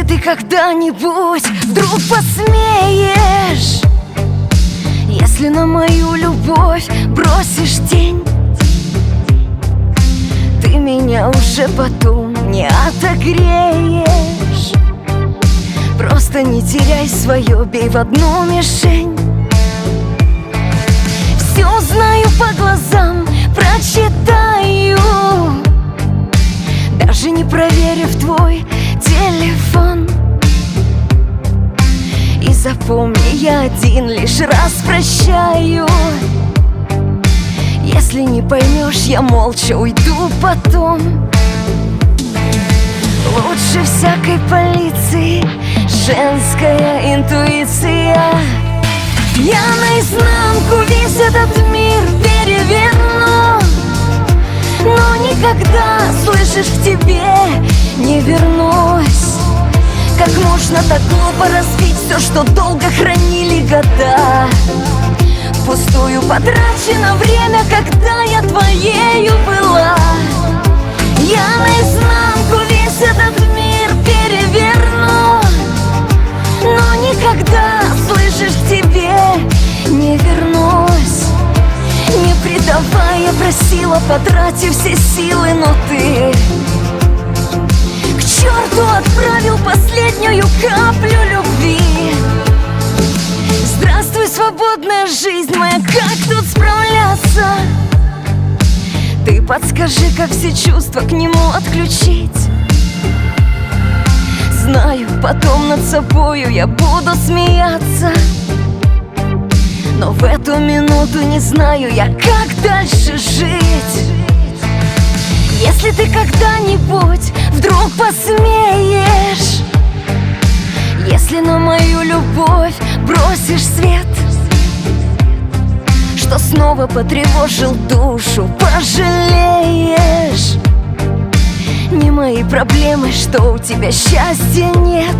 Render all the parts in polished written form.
ты когда-нибудь вдруг посмеешь, если на мою любовь бросишь тень, ты меня уже потом не отогреешь. Просто не теряй свое, бей в одну мишень. Все знаю по глазам, прочитаю, даже не проверив твой телефон. И запомни, я один лишь раз прощаю. Если не поймешь, я молча уйду потом. Лучше всякой полиции женская интуиция. Я наизнанку весь этот мир переверну, но никогда, слышишь, к тебе не вернусь. Как можно так глупо разбить все, что долго хранили года? Впустую потрачено время, когда я твоею была. Я наизнанку весь этот мир переверну, но никогда, слышишь, к тебе не вернусь. Не предавай, я просила, потратив все силы, но ты к черту отправил последнюю каплю любви. Здравствуй, свободная жизнь моя, как тут справляться? Ты подскажи, как все чувства к нему отключить. Знаю, потом над собою я буду смеяться, но в эту минуту не знаю я, как дальше жить. Если ты когда-нибудь вдруг посмеешь, если на мою любовь бросишь свет, что снова потревожил душу, пожалеешь. Не мои проблемы, что у тебя счастья нет.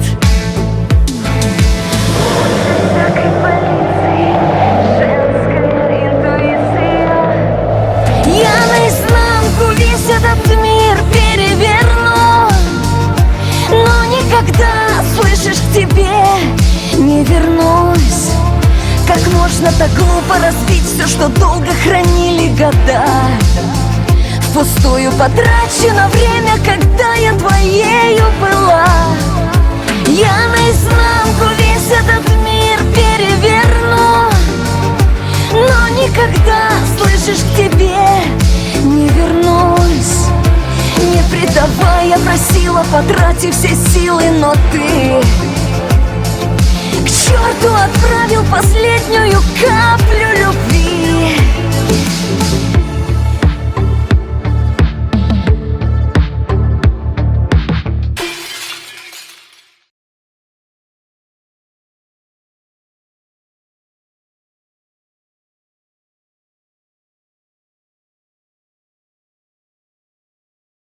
Я наизнанку весь этот мир переверну, но никогда, слышишь, к тебе не вернусь. Как можно так глупо разбить все, что долго хранили года? Впустую потрачено время, когда я твоею была. Я наизнанку весь этот мир переверну, но никогда, слышишь, к тебе не вернусь. Не предавай, я просила, потратив все силы, но ты к черту отправил последнюю каплю